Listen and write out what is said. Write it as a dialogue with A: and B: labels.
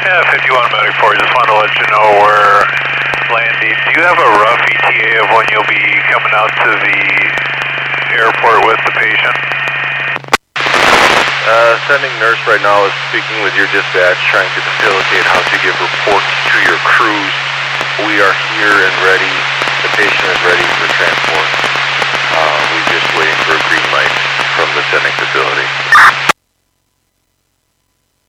A: Yeah, 51 Medic 4, just wanted to let you know we're landing. Do you have a rough ETA of when you'll be coming out to the airport with the patient?
B: Sending nurse right now is speaking with your dispatch, trying to facilitate how to give reports to your crews. We are here and ready. The patient is ready for transport. We're just waiting for a green light from the sending facility.